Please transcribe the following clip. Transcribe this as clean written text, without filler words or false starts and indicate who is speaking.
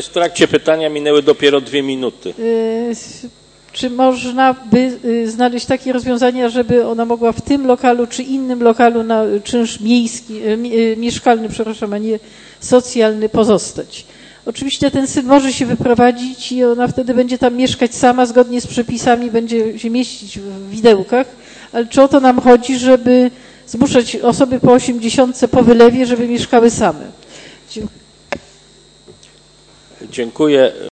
Speaker 1: W trakcie pytania minęły dopiero 2 minuty.
Speaker 2: Czy można by znaleźć takie rozwiązania, żeby ona mogła w tym lokalu czy innym lokalu na czynsz miejski, mieszkalny, przepraszam, a nie socjalny pozostać? Oczywiście ten syn może się wyprowadzić i ona wtedy będzie tam mieszkać sama, zgodnie z przepisami, będzie się mieścić w widełkach, ale czy o to nam chodzi, żeby zmuszać osoby po 80 po wylewie, żeby mieszkały same?
Speaker 1: Dziękuję.